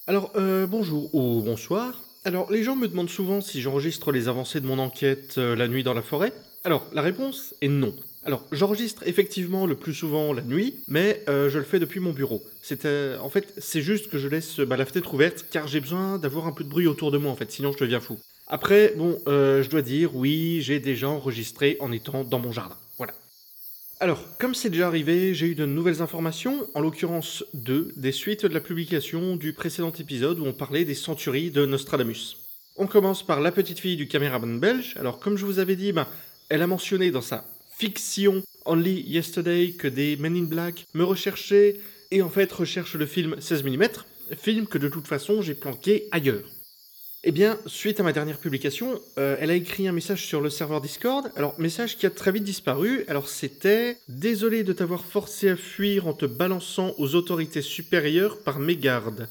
Alors, bonjour ou bonsoir. Alors, les gens me demandent souvent si j'enregistre les avancées de mon enquête la nuit dans la forêt. Alors, la réponse est non. Alors, j'enregistre effectivement le plus souvent la nuit, mais je le fais depuis mon bureau. En fait, c'est juste que je laisse la fenêtre ouverte car j'ai besoin d'avoir un peu de bruit autour de moi en fait, sinon je deviens fou. Après, bon, je dois dire, oui, j'ai déjà enregistré en étant dans mon jardin. Voilà. Alors, comme c'est déjà arrivé, j'ai eu de nouvelles informations, en l'occurrence deux, des suites de la publication du précédent épisode où on parlait des centuries de Nostradamus. On commence par la petite fille du caméraman belge. Alors, comme je vous avais dit, elle a mentionné dans sa fiction Only Yesterday que des Men in Black me recherchaient et en fait recherchent le film 16 mm, film que de toute façon j'ai planqué ailleurs. Eh bien, suite à ma dernière publication, elle a écrit un message sur le serveur Discord. Alors, message qui a très vite disparu. Alors, c'était désolé de t'avoir forcé à fuir en te balançant aux autorités supérieures par mégarde.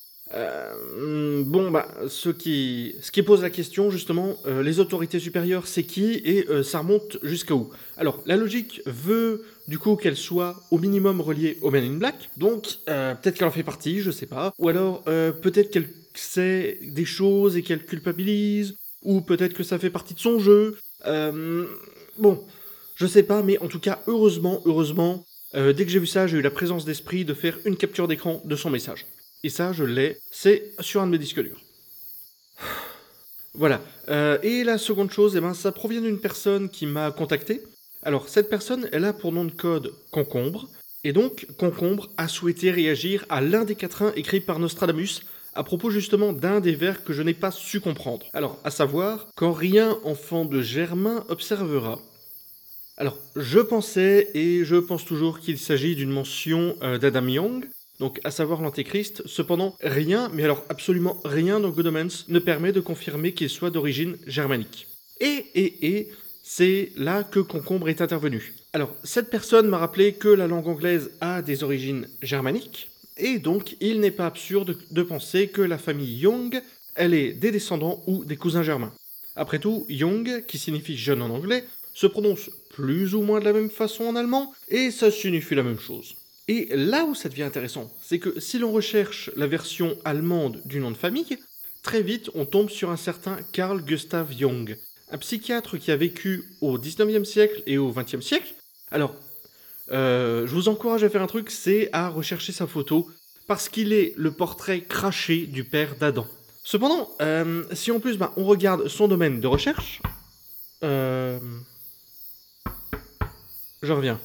Ce qui pose la question, justement, les autorités supérieures, c'est qui et ça remonte jusqu'à où? Alors, la logique veut, du coup, qu'elle soit au minimum reliée au Men in Black, donc peut-être qu'elle en fait partie, je sais pas, ou alors peut-être qu'elle sait des choses et qu'elle culpabilise, ou peut-être que ça fait partie de son jeu. Bon, je sais pas, mais en tout cas, heureusement, dès que j'ai vu ça, j'ai eu la présence d'esprit de faire une capture d'écran de son message. Et ça, je l'ai, c'est sur un de mes disques durs. Voilà. Et la seconde chose, ça provient d'une personne qui m'a contacté. Alors, cette personne, elle a pour nom de code Concombre. Et donc, Concombre a souhaité réagir à l'un des quatrains écrits par Nostradamus à propos justement d'un des vers que je n'ai pas su comprendre. Alors, à savoir, quand rien enfant de Germain observera. Alors, je pensais et je pense toujours qu'il s'agit d'une mention d'Adam Young, donc à savoir l'Antéchrist. Cependant, rien, mais alors absolument rien dans Good Omens ne permet de confirmer qu'il soit d'origine germanique. Et, c'est là que Concombre est intervenu. Alors, cette personne m'a rappelé que la langue anglaise a des origines germaniques, et donc il n'est pas absurde de penser que la famille Young, elle est des descendants ou des cousins germains. Après tout, Young, qui signifie jeune en anglais, se prononce plus ou moins de la même façon en allemand, et ça signifie la même chose. Et là où ça devient intéressant, c'est que si l'on recherche la version allemande du nom de famille, très vite on tombe sur un certain Carl Gustav Jung, un psychiatre qui a vécu au 19e siècle et au 20e siècle. Alors, je vous encourage à faire un truc, c'est à rechercher sa photo, parce qu'il est le portrait craché du père d'Adam. Cependant, si en plus on regarde son domaine de recherche, euh, je reviens.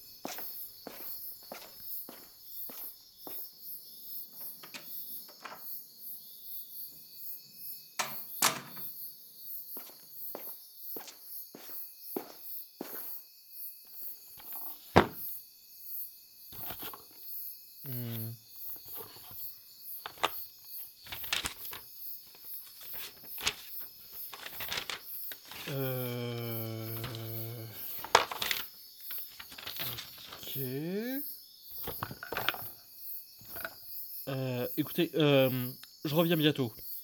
Hmm. Euh... Ok. Écoutez, je reviens bientôt.